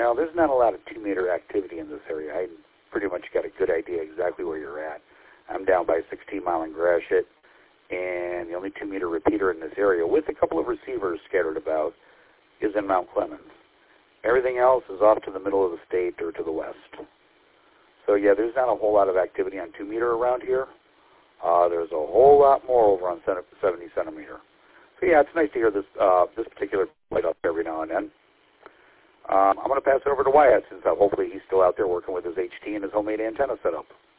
Now, there's not a lot of 2-meter activity in this area. I pretty much got a good idea exactly where you're at. I'm down by 16 Mile and Gratiot, and the only 2-meter repeater in this area, with a couple of receivers scattered about, is in Mount Clemens. Everything else is off to the middle of the state or to the west. So, yeah, there's not a whole lot of activity on 2-meter around here. There's a whole lot more over on 70 centimeter. So, yeah, it's nice to hear this particular light up every now and then. I'm going to pass it over to Wyatt since hopefully he's still out there working with his HT and his homemade antenna setup.